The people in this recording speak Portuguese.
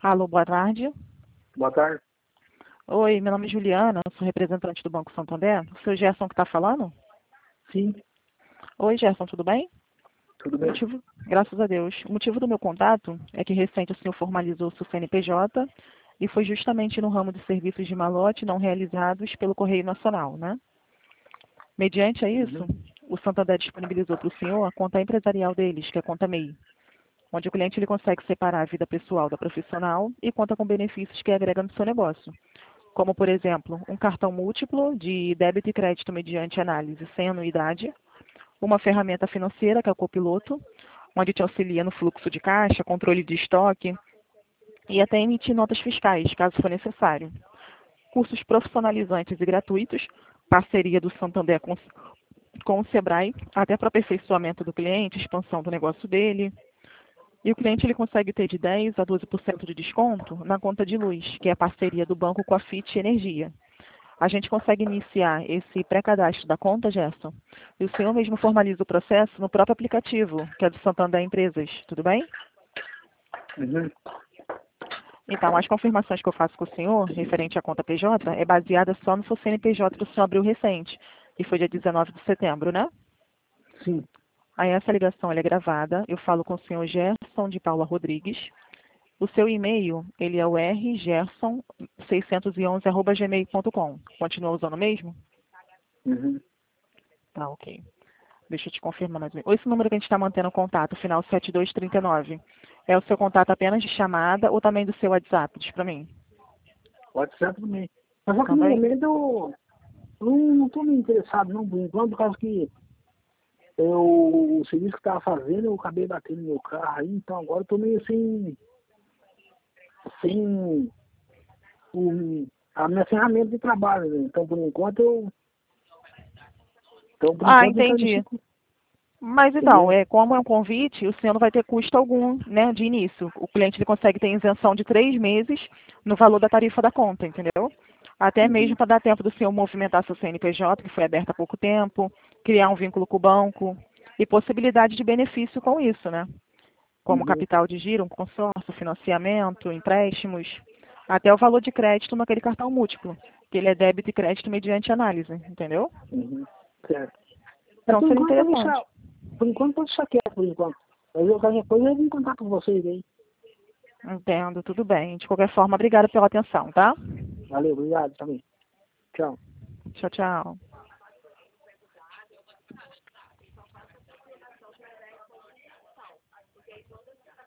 Alô, boa tarde. Boa tarde. Oi, meu nome é Juliana, sou representante do Banco Santander. O seu Gerson que está falando? Sim, Oi, Gerson, tudo bem? tudo O bem? motivo, graças a Deus. O motivo do meu contato é que recente o senhor formalizou seu CNPJ e foi justamente no ramo de serviços de malote não realizados pelo Correio Nacional, né? Mediante a isso, Uhum. o Santander disponibilizou para o senhor a conta empresarial deles, que é a conta MEI, onde o cliente ele consegue separar a vida pessoal da profissional e conta com benefícios que agrega no seu negócio, como, por exemplo, um cartão múltiplo de débito e crédito mediante análise sem anuidade, uma ferramenta financeira, que é o Copiloto, onde te auxilia no fluxo de caixa, controle de estoque e até emitir notas fiscais, caso for necessário. Cursos profissionalizantes e gratuitos, parceria do Santander com o Sebrae, até para aperfeiçoamento do cliente, expansão do negócio dele. E o cliente ele consegue ter de 10 a 12% de desconto na conta de luz, que é a parceria do banco com a FIT Energia. A gente consegue iniciar esse pré-cadastro da conta, Gerson, e o senhor mesmo formaliza o processo no próprio aplicativo, que é do Santander Empresas, tudo bem? Uhum. Então, as confirmações que eu faço com o senhor, referente à conta PJ, é baseada só no seu CNPJ que o senhor abriu recente, que foi dia 19 de setembro, né? Sim. Aí essa ligação ela é gravada, eu falo com o senhor Gerson de Paula Rodrigues. O seu e-mail, ele é o rgerson611@gmail.com. Continua usando o mesmo? Uhum. Tá, ok. Deixa eu te confirmar mais uma vez. Esse número que a gente está mantendo contato, final 7239, é o seu contato apenas de chamada ou também do seu WhatsApp? Diz para mim. Pode ser também. Mas só que no Também? momento eu não estou me interessado não, por enquanto, por causa que o serviço que estava fazendo, eu acabei batendo no meu carro aí, então agora eu estou meio sem a minha ferramenta de trabalho, né? Então por Ah, enquanto eu quero mexer entendi. com, Mas então, entendeu? como é um convite, o senhor não vai ter custo algum, né, de início. O cliente ele consegue ter isenção de 3 meses no valor da tarifa da conta, entendeu? Até mesmo Uhum. para dar tempo do senhor movimentar seu CNPJ, que foi aberto há pouco tempo, criar um vínculo com o banco e possibilidade de benefício com isso, né? Como Uhum. capital de giro, um consórcio, financiamento, empréstimos, até o valor de crédito naquele cartão múltiplo, que ele é débito e crédito mediante análise, entendeu? Uhum. Certo. Mas Então seria interessante. por enquanto pode deixar quieto, por enquanto. Mas eu, qualquer coisa eu vou em contato com vocês aí. Entendo, tudo bem. De qualquer forma, obrigada pela atenção, tá? Valeu, obrigado também. Tchau. Tchau, tchau.